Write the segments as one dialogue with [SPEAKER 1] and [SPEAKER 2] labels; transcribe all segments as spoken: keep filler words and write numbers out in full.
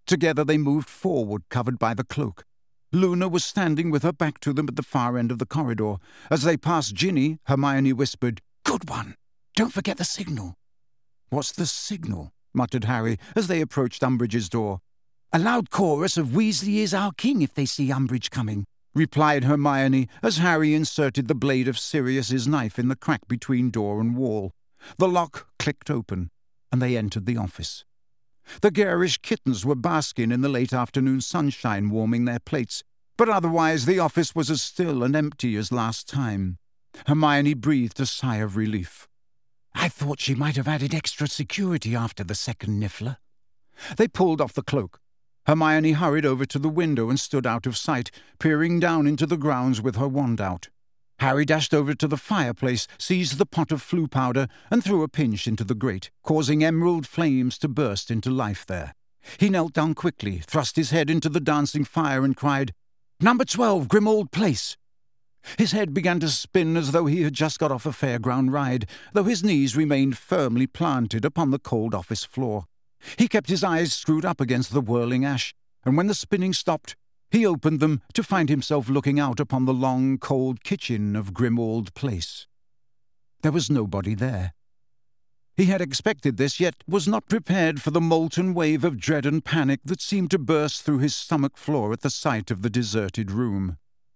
[SPEAKER 1] Together they moved forward, covered by the cloak. Luna was standing with her back to them at the far end of the corridor. As they passed Ginny, Hermione whispered, "Good one! Don't forget the signal." "What's the signal?" muttered Harry as they approached Umbridge's door. "A loud chorus of 'Weasley is our king' if they see Umbridge coming," replied Hermione as Harry inserted the blade of Sirius's knife in the crack between door and wall. The lock clicked open, and they entered the office. The garish kittens were basking in the late afternoon sunshine, warming their plates, but otherwise the office was as still and empty as last time. Hermione breathed a sigh of relief. "I thought she might have added extra security after the second Niffler." They pulled off the cloak. Hermione hurried over to the window and stood out of sight, peering down into the grounds with her wand out. Harry dashed over to the fireplace, seized the pot of Floo powder, and threw a pinch into the grate, causing emerald flames to burst into life there. He knelt down quickly, thrust his head into the dancing fire, and cried, "Number twelve, Grimmauld Place!" His head began to spin as though he had just got off a fairground ride, though his knees remained firmly planted upon the cold office floor. He kept his eyes screwed up against the whirling ash, and when the spinning stopped, he opened them to find himself looking out upon the long, cold kitchen of Grimmauld Place. There was nobody there. He had expected this, yet was not prepared for the molten wave of dread and panic that seemed to burst through his stomach floor at the sight of the deserted room.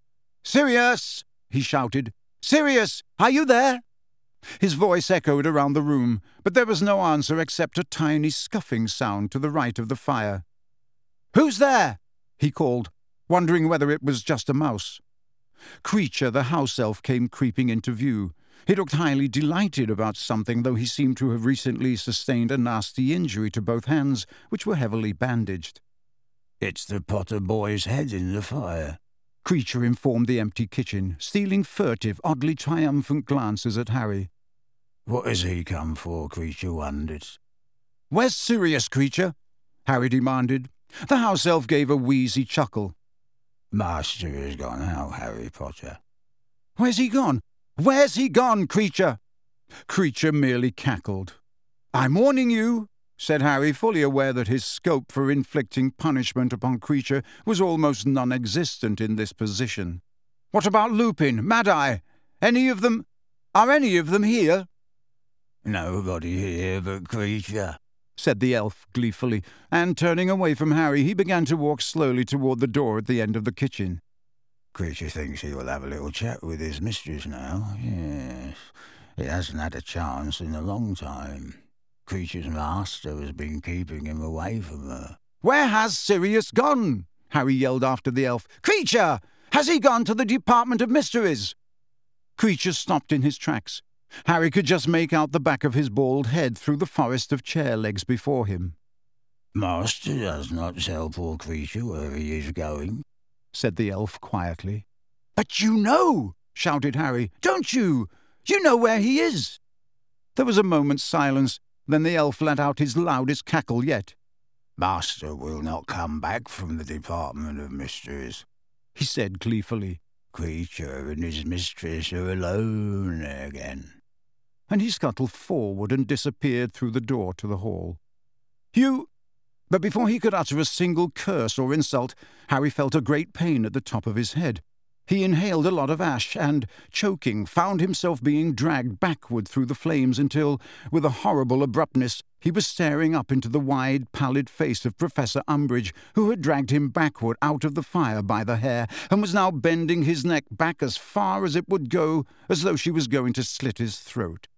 [SPEAKER 1] "Sirius!" he shouted. "Sirius, are you there?" His voice echoed around the room, but there was no answer except a tiny scuffing sound to the right of the fire. "Who's there?" he called, wondering whether it was just a mouse. Kreacher, the house elf, came creeping into view. He looked highly delighted about something, though he seemed to have recently sustained a nasty injury to both hands, which were heavily bandaged.
[SPEAKER 2] "It's the Potter boy's head in the fire,"
[SPEAKER 1] Kreacher informed the empty kitchen, stealing furtive, oddly triumphant glances at Harry.
[SPEAKER 2] "What has he come for?" Kreacher wondered.
[SPEAKER 1] "Where's Sirius, Kreacher?" Harry demanded. The house elf gave a wheezy chuckle.
[SPEAKER 2] "Master has gone out, Harry Potter."
[SPEAKER 1] "Where's he gone? Where's he gone, Kreacher?" Kreacher merely cackled. "I'm warning you," said Harry, fully aware that his scope for inflicting punishment upon Kreacher was almost non-existent in this position. "What about Lupin, Mad-Eye? Any of them? Are any of them here?"
[SPEAKER 2] "Nobody here but Kreacher,"
[SPEAKER 1] said the elf gleefully, and turning away from Harry, he began to walk slowly toward the door at the end of the kitchen.
[SPEAKER 2] "Kreacher thinks he will have a little chat with his mistress now. Yes, he hasn't had a chance in a long time. Kreacher's master has been keeping him away from her."
[SPEAKER 1] "Where has Sirius gone?" Harry yelled after the elf. "Kreacher! Has he gone to the Department of Mysteries?" Kreacher stopped in his tracks. Harry could just make out the back of his bald head through the forest of chair legs before him.
[SPEAKER 2] "Master does not tell poor Kreacher where he is going,"
[SPEAKER 1] said the elf quietly. "But you know!" shouted Harry. "Don't you? You know where he is!" There was a moment's silence. Then the elf let out his loudest cackle yet.
[SPEAKER 2] "Master will not come back from the Department of Mysteries,"
[SPEAKER 1] he said gleefully.
[SPEAKER 2] "Kreacher and his mistress are alone again."
[SPEAKER 1] And he scuttled forward and disappeared through the door to the hall. "You—" But before he could utter a single curse or insult, Harry felt a great pain at the top of his head. He inhaled a lot of ash and, choking, found himself being dragged backward through the flames until, with a horrible abruptness, he was staring up into the wide, pallid face of Professor Umbridge, who had dragged him backward out of the fire by the hair and was now bending his neck back as far as it would go, as though she was going to slit his throat.